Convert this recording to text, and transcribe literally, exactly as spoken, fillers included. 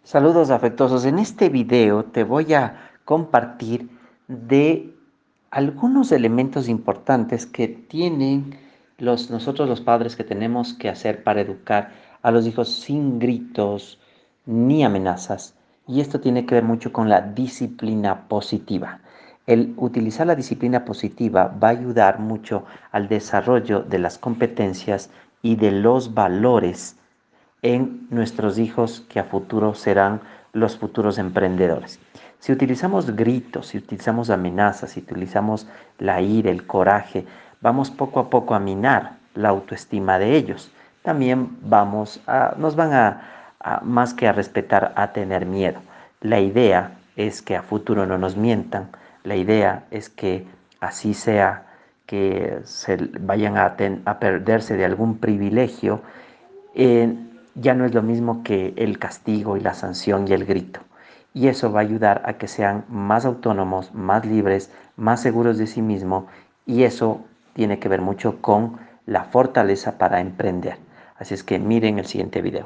Saludos afectuosos. En este video te voy a compartir de algunos elementos importantes que tienen los, nosotros los padres que tenemos que hacer para educar a los hijos sin gritos ni amenazas. Y esto tiene que ver mucho con la disciplina positiva. El utilizar la disciplina positiva va a ayudar mucho al desarrollo de las competencias y de los valores en nuestros hijos que a futuro serán los futuros emprendedores. Si utilizamos gritos, si utilizamos amenazas, si utilizamos la ira, el coraje, vamos poco a poco a minar la autoestima de ellos. También vamos a, nos van a, a más que a respetar, a tener miedo. La idea es que a futuro no nos mientan. La idea es que así sea, que se vayan a, ten, a perderse de algún privilegio. Eh, ya no es lo mismo que el castigo y la sanción y el grito. Y eso va a ayudar a que sean más autónomos, más libres, más seguros de sí mismos, y eso tiene que ver mucho con la fortaleza para emprender. Así es que miren el siguiente video.